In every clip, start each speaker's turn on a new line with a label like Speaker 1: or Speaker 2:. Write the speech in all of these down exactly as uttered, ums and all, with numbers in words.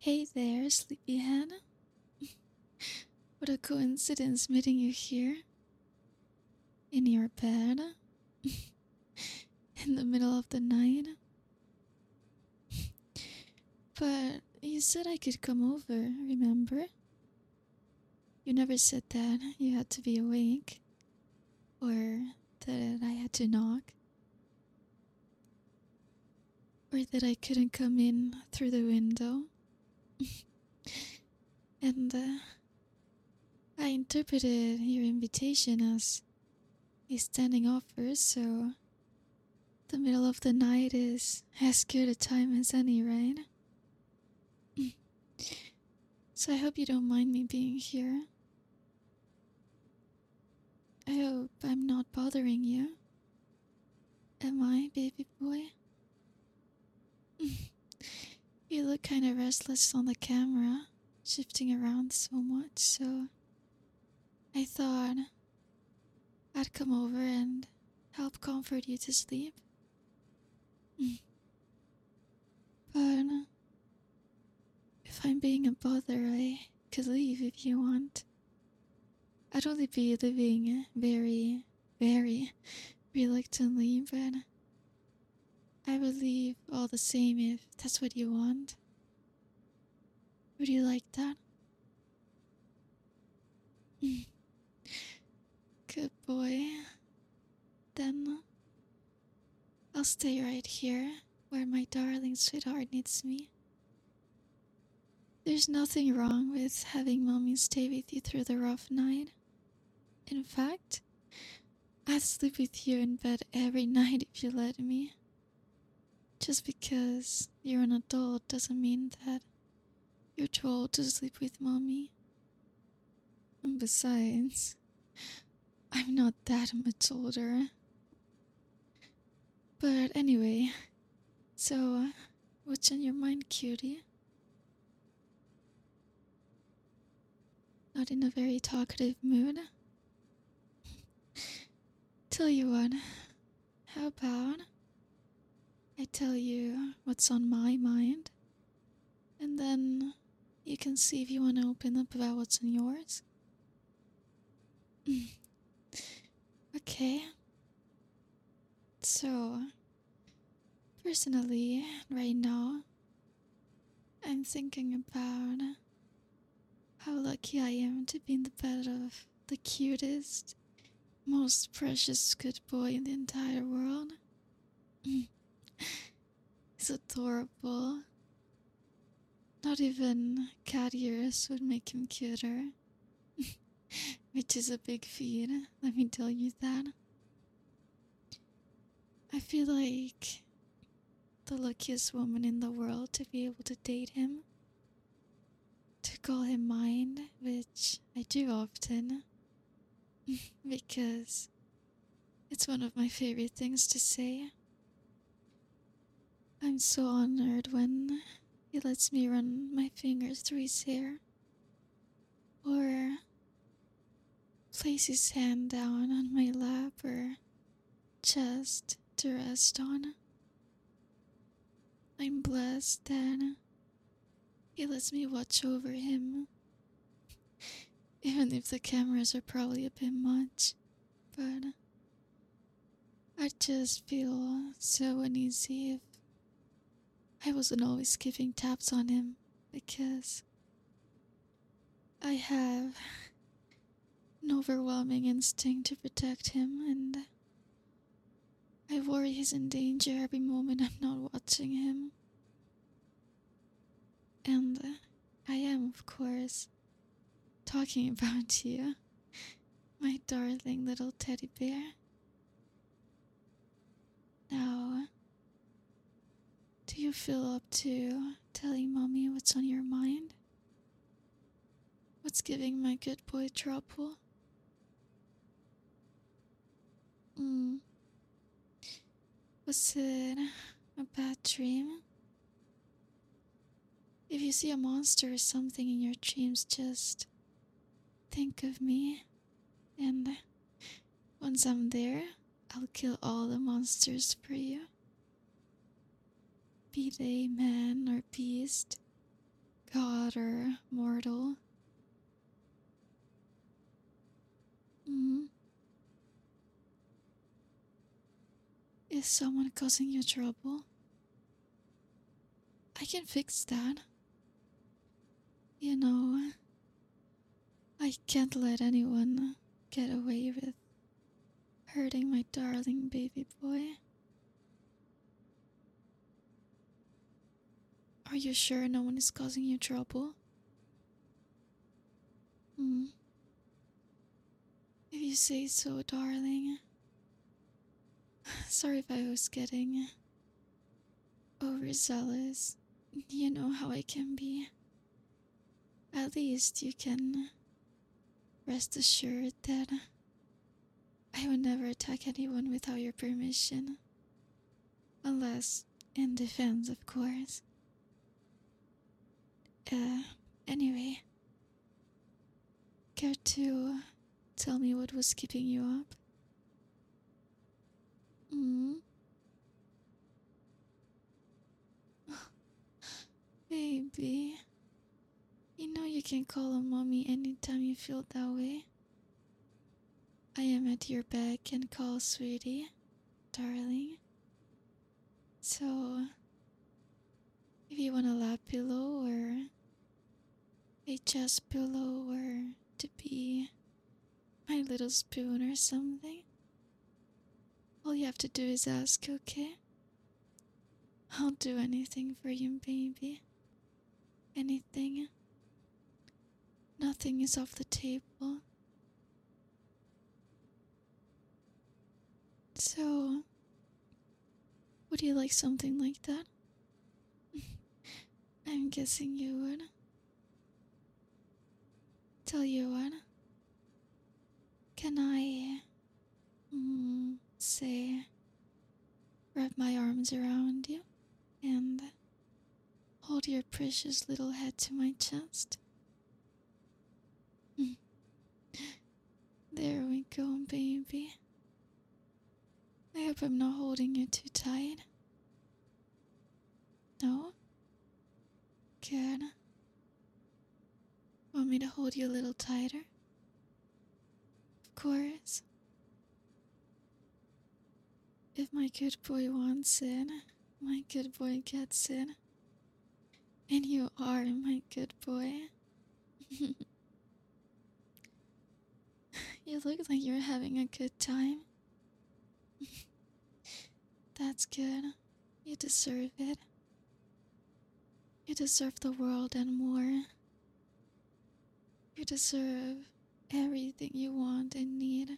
Speaker 1: Hey there, sleepyhead. What a coincidence meeting you here in your bed in the middle of the night. But you said I could come over, remember? You never said that you had to be awake or that I had to knock or that I couldn't come in through the window. and uh, I interpreted your invitation as a standing offer, so the middle of the night is as good a time as any, right? So I hope you don't mind me being here. I hope I'm not bothering you. Am I, baby boy? You look kind of restless on the camera, shifting around so much, so I thought I'd come over and help comfort you to sleep. But if I'm being a bother, I could leave if you want. I'd only be leaving very, very reluctantly, but I would leave all the same if that's what you want. Would you like that? Good boy. Then I'll stay right here where my darling sweetheart needs me. There's nothing wrong with having mommy stay with you through the rough night. In fact, I'd sleep with you in bed every night if you let me. Just because you're an adult doesn't mean that you're too old to sleep with mommy. And besides, I'm not that much older. But anyway, so what's on your mind, cutie? Not in a very talkative mood? Tell you what, how about I tell you what's on my mind, and then you can see if you want to open up about what's on yours? Okay. So, personally, right now, I'm thinking about how lucky I am to be in the bed of the cutest, most precious good boy in the entire world. He's adorable. Not even cat ears would make him cuter. Which is a big feat, let me tell you that. I feel like the luckiest woman in the world to be able to date him, to call him mine, which I do often, because it's one of my favorite things to say. I'm so honored when he lets me run my fingers through his hair, or place his hand down on my lap or chest to rest on. I'm blessed that he lets me watch over him, even if the cameras are probably a bit much, but I just feel so uneasy if I wasn't always keeping tabs on him, because I have an overwhelming instinct to protect him, and I worry he's in danger every moment I'm not watching him. And I am, of course, talking about you, my darling little teddy bear. Now, do you feel up to telling mommy what's on your mind? What's giving my good boy trouble? Hmm. Was it a bad dream? If you see a monster or something in your dreams, just think of me, and once I'm there, I'll kill all the monsters for you. Be they man or beast, god or mortal. Mm. Is someone causing you trouble? I can fix that. You know, I can't let anyone get away with hurting my darling baby boy. Are you sure no one is causing you trouble? Hmm. If you say so, darling. Sorry if I was getting overzealous. You know how I can be. At least you can rest assured that I would never attack anyone without your permission. Unless in defense, of course. Uh, anyway, care to tell me what was keeping you up? Hmm? Baby, you know you can call on mommy anytime you feel that way. I am at your beck and call, sweetie, darling. So, if you want a lap pillow or a chest pillow or to be my little spoon or something, all you have to do is ask, okay? I'll do anything for you, baby. Anything. Nothing is off the table. So, would you like something like that? I'm guessing you would. Tell you what, can I, mm, say, wrap my arms around you and hold your precious little head to my chest? There we go, baby. I hope I'm not holding you too tight. No? Good. Want me to hold you a little tighter? Of course. If my good boy wants it, my good boy gets it. And you are my good boy. You look like you're having a good time. That's good. You deserve it. You deserve the world and more. You deserve everything you want and need.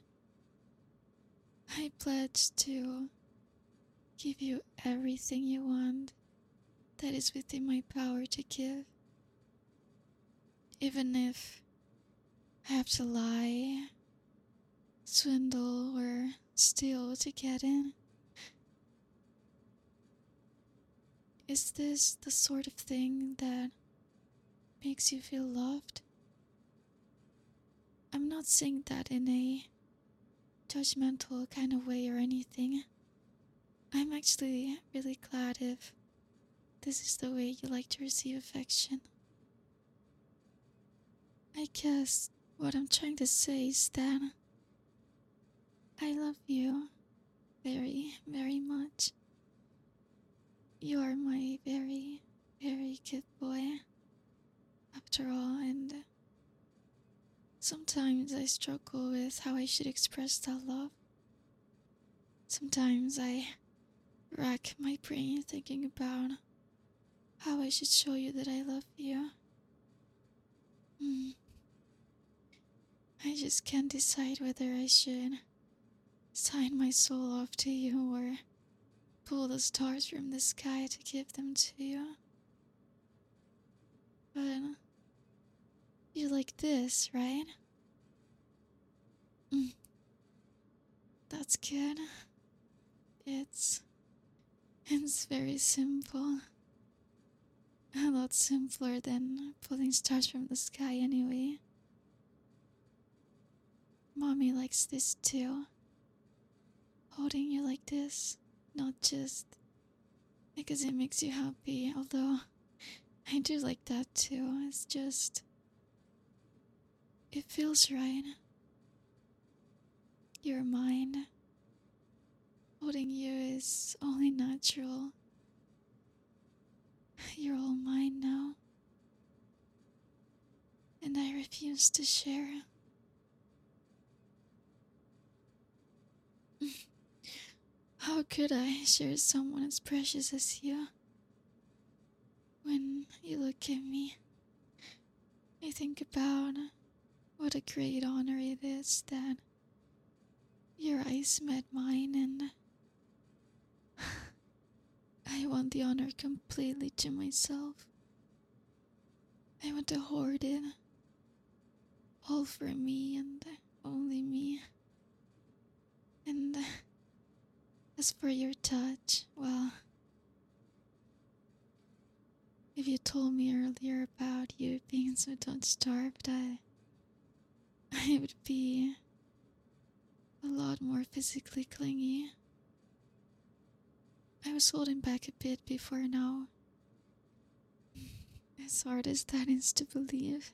Speaker 1: I pledge to give you everything you want that is within my power to give. Even if I have to lie, swindle, or steal to get in. Is this the sort of thing that makes you feel loved? I'm not saying that in a judgmental kind of way or anything. I'm actually really glad if this is the way you like to receive affection. I guess what I'm trying to say is that I love you very, very much. You are my very, very good boy, after all, and sometimes I struggle with how I should express that love. Sometimes I rack my brain thinking about how I should show you that I love you. Hmm. I just can't decide whether I should sign my soul off to you or pull the stars from the sky to give them to you. But you like this, right? Mm. That's good. It's it's very simple. A lot simpler than pulling stars from the sky anyway. Mommy likes this too. Holding you like this, not just because it makes you happy, although I do like that too. It's just, it feels right. You're mine. Holding you is only natural. You're all mine now. And I refuse to share. How could I share someone as precious as you? When you look at me, I think about what a great honor it is that your eyes met mine, and I want the honor completely to myself. I want to hoard it, all for me and only me. And as for your touch, well, if you told me earlier about you being so touch-starved, I, I would be a lot more physically clingy. I was holding back a bit before now. As hard as that is to believe.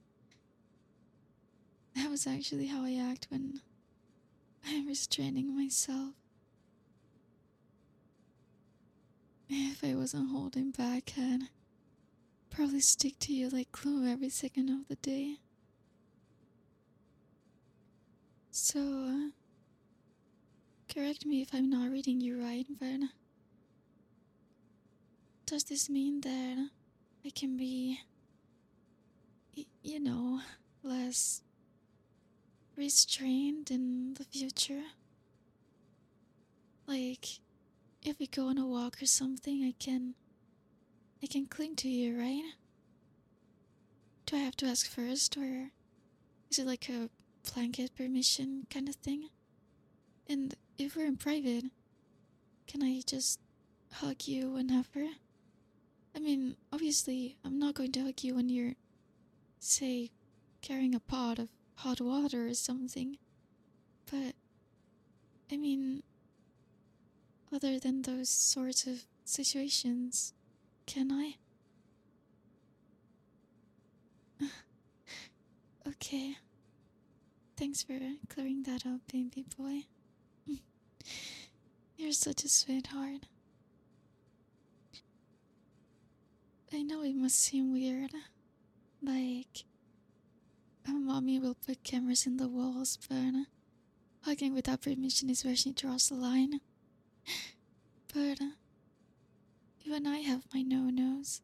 Speaker 1: That was actually how I act when I'm restraining myself. If I wasn't holding back, I'd probably stick to you like glue every second of the day. So, uh, correct me if I'm not reading you right, but does this mean that I can be, y- you know, less restrained in the future? Like, if we go on a walk or something, I can, I can cling to you, right? Do I have to ask first, or is it like a blanket permission kind of thing? And if we're in private, can I just hug you whenever? I mean, obviously, I'm not going to hug you when you're, say, carrying a pot of hot water or something. But, I mean, other than those sorts of situations, can I? Okay. Thanks for clearing that up, baby boy. You're such a sweetheart. I know it must seem weird. Like, a mommy will put cameras in the walls, but hugging without permission is where she draws the line. But even I have my no-nos.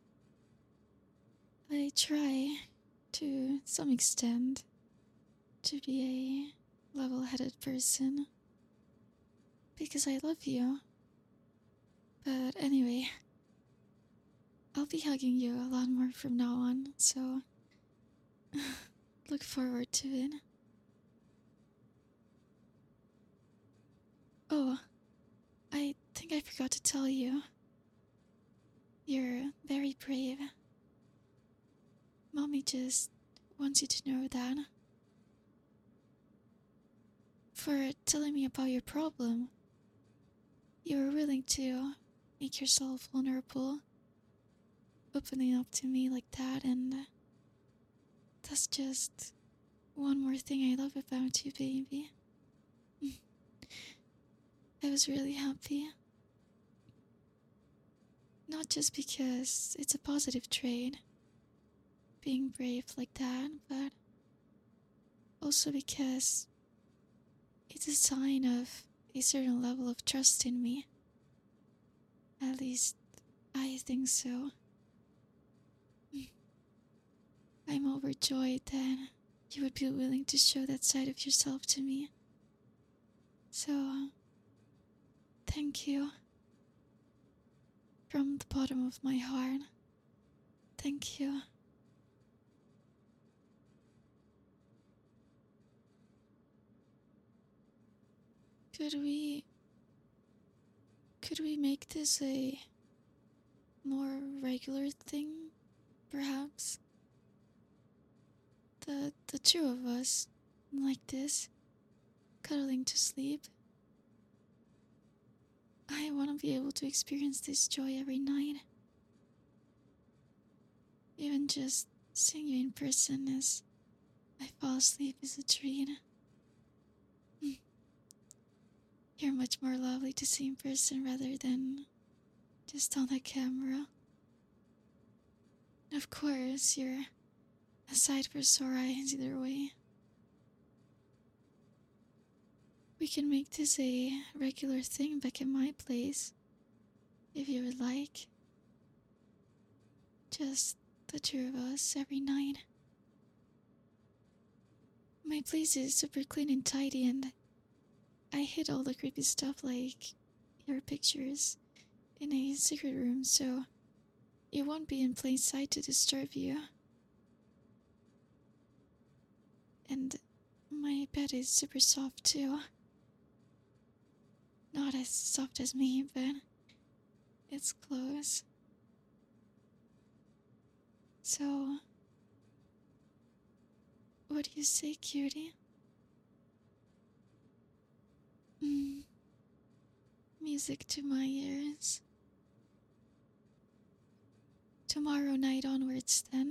Speaker 1: I try, to some extent, to be a level-headed person. Because I love you. But anyway, I'll be hugging you a lot more from now on, so look forward to it. Oh, I think I forgot to tell you. You're very brave. Mommy just wants you to know that. For telling me about your problem. You were willing to make yourself vulnerable, opening up to me like that, and that's just one more thing I love about you, baby. I was really happy. Not just because it's a positive trait, being brave like that, but also because it's a sign of a certain level of trust in me. At least, I think so. I'm overjoyed that you would be willing to show that side of yourself to me. So, thank you. From the bottom of my heart. Thank you. Could we... Could we make this a more regular thing, perhaps? The, the two of us, like this, cuddling to sleep. I want to be able to experience this joy every night. Even just seeing you in person as I fall asleep is a treat. Mm. You're much more lovely to see in person rather than just on the camera. Of course, you're a sight for sore eyes either way. We can make this a regular thing back at my place, if you would like. Just the two of us every night. My place is super clean and tidy, and I hid all the creepy stuff like your pictures in a secret room, so it won't be in plain sight to disturb you. And my bed is super soft too. Not as soft as me, but it's close. So, what do you say, cutie? Mm, music to my ears. Tomorrow night onwards, then.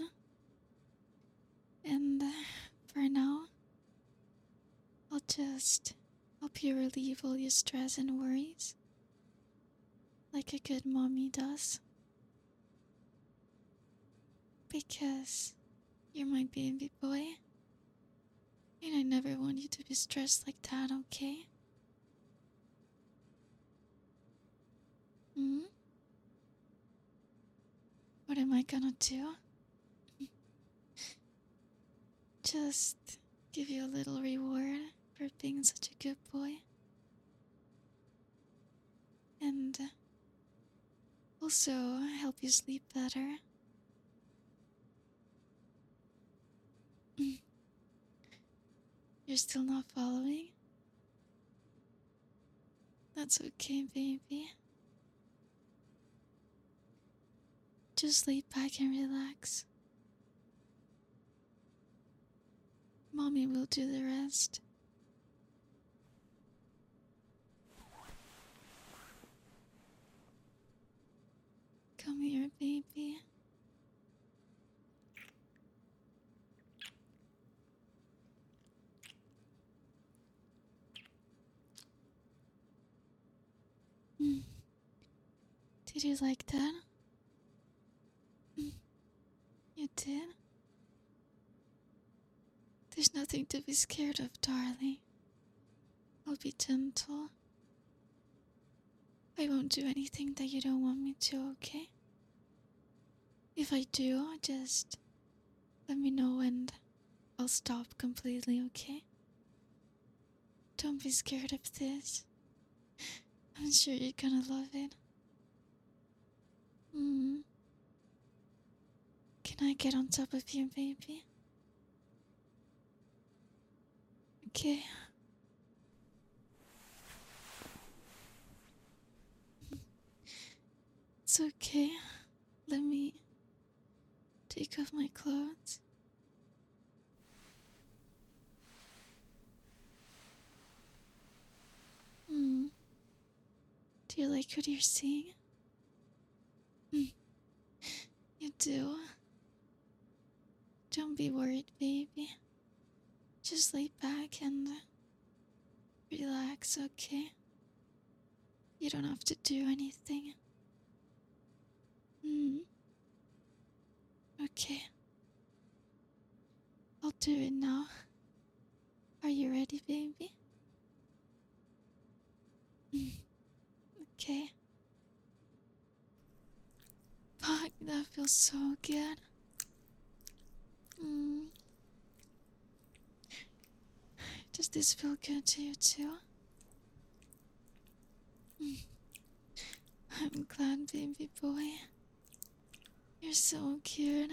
Speaker 1: And uh, for now, I'll just help you relieve all your stress and worries, like a good mommy does. Because you're my baby boy, and I never want you to be stressed like that, okay? Hmm? What am I gonna do? Just give you a little reward for being such a good boy. And also help you sleep better. You're still not following? That's okay, baby. Just lay back and relax. Mommy will do the rest. Come here, baby. Mm. Did you like that? Mm. You did? There's nothing to be scared of, darling. I'll be gentle. I won't do anything that you don't want me to, okay? If I do, just let me know and I'll stop completely, okay? Don't be scared of this. I'm sure you're gonna love it. Mm. Can I get on top of you, baby? Okay. It's okay. Let me take off my clothes. Hmm. Do you like what you're seeing? Mm. You do? Don't be worried, baby. Just lay back and relax, okay? You don't have to do anything. Hmm. Okay. I'll do it now. Are you ready, baby? Mm. Okay. Fuck, that feels so good. Mm. Does this feel good to you too? Mm. I'm glad, baby boy. You're so cute.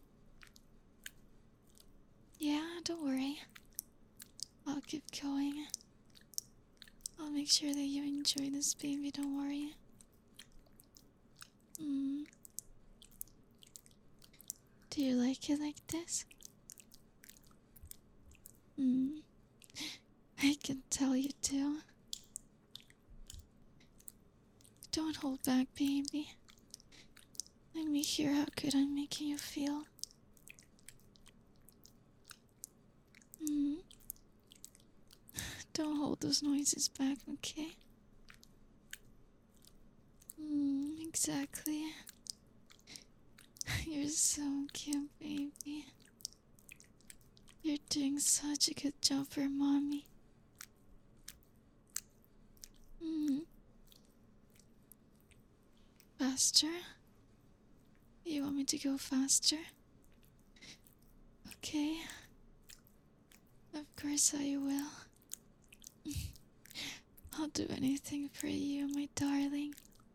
Speaker 1: Yeah, don't worry. I'll keep going. I'll make sure that you enjoy this, baby, don't worry. Mm. Do you like it like this? Mm. I can tell you do. Don't hold back, baby. Let me hear how good I'm making you feel. Hmm. Don't hold those noises back, okay? Hmm, exactly. You're so cute, baby. You're doing such a good job for mommy. Hmm. Faster? You want me to go faster? Okay. Of course I will. I'll do anything for you, my darling.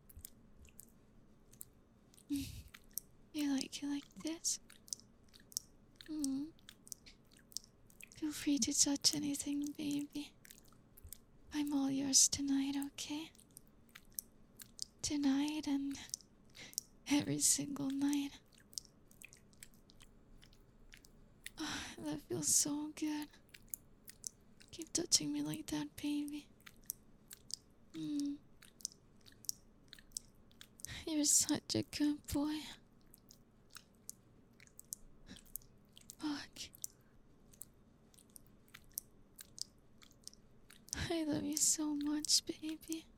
Speaker 1: You like it like this? Hmm. Feel free to touch anything, baby. I'm all yours tonight, okay? Tonight and every single night. Oh, that feels so good. Keep touching me like that, baby. Mm. You're such a good boy. Fuck. I love you so much, baby.